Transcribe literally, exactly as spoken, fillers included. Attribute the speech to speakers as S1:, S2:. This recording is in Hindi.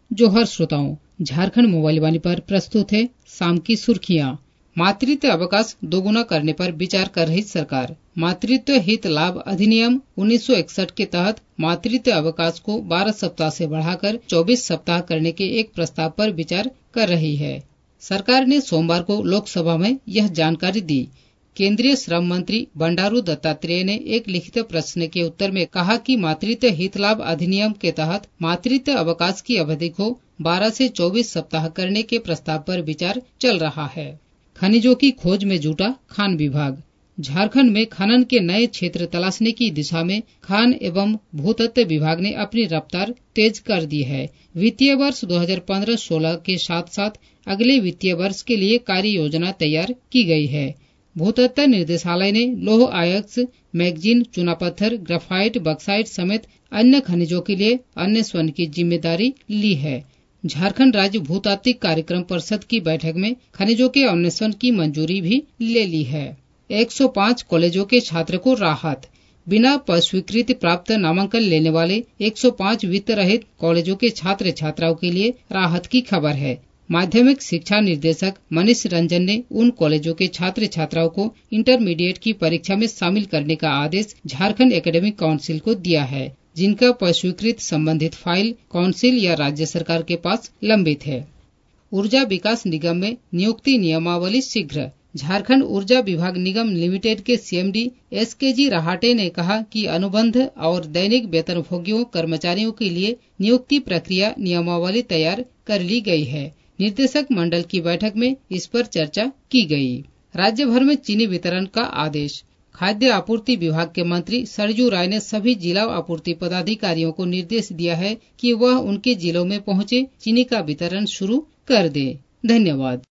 S1: जोहर श्रोताओं, झारखंड मोबाइल वाणी पर प्रस्तुत है शाम की सुर्खियां। मातृत्व अवकाश दोगुना करने पर विचार कर रही सरकार। मातृत्व हित लाभ अधिनियम उन्नीस सौ इकसठ के तहत मातृत्व अवकाश को बारह सप्ताह से बढ़ाकर चौबीस सप्ताह करने के एक प्रस्ताव पर विचार कर रही है। सरकार ने सोमवार को लोकसभा में यह जानकारी दी। केंद्रीय श्रम मंत्री बंडारू दत्तात्रेय ने एक लिखित प्रश्न के उत्तर में कहा कि मातृत्व हित लाभ अधिनियम के तहत मातृत्व अवकाश की अवधि को बारह से चौबीस सप्ताह करने के प्रस्ताव पर विचार चल रहा है। खनिजों की खोज में जुटा खान विभाग। झारखंड में खनन के नए क्षेत्र तलाशने की दिशा में खान एवं भूतत्व विभाग ने अपनी रफ्तार तेज कर दी है। वित्तीय वर्ष दो हज़ार पंद्रह सोलह के साथ साथ अगले वित्तीय वर्ष के लिए कार्य योजना तैयार की गई है। भूतत्व निर्देशालय ने लौह अयस्क, मैगजीन, चूनापत्थर, ग्रेफाइट, बक्साइट समेत अन्य खनिजों के लिए अन्वेषण की जिम्मेदारी ली है। झारखंड राज्य भूतात्विक कार्यक्रम परिषद की बैठक में खनिजों के अन्वेषण की मंजूरी भी ले ली है। एक सौ पाँच कॉलेजों के छात्र को राहत। बिना स्वीकृति प्राप्त नामांकन लेने वाले एक सौ पाँच वित्त रहित कॉलेजों के छात्र छात्राओं के लिए राहत की खबर है। माध्यमिक शिक्षा निर्देशक मनीष रंजन ने उन कॉलेजों के छात्र छात्राओं को इंटरमीडिएट की परीक्षा में शामिल करने का आदेश झारखंड एकेडमिक काउंसिल को दिया है, जिनका स्वीकृत संबंधित फाइल काउंसिल या राज्य सरकार के पास लंबित है। ऊर्जा विकास निगम में नियुक्ति नियमावली शीघ्र। झारखंड ऊर्जा विभाग निगम लिमिटेड के CMD S K G Rahate ने कहा कि अनुबंध और दैनिक वेतनभोगियों कर्मचारियों के लिए नियुक्ति प्रक्रिया नियमावली तैयार कर ली गई है। निर्देशक मंडल की बैठक में इस पर चर्चा की गई। राज्य भर में चीनी वितरण का आदेश। खाद्य आपूर्ति विभाग के मंत्री सरजू राय ने सभी जिला आपूर्ति पदाधिकारियों को निर्देश दिया है कि वह उनके जिलों में पहुंचे चीनी का वितरण शुरू कर दे। धन्यवाद।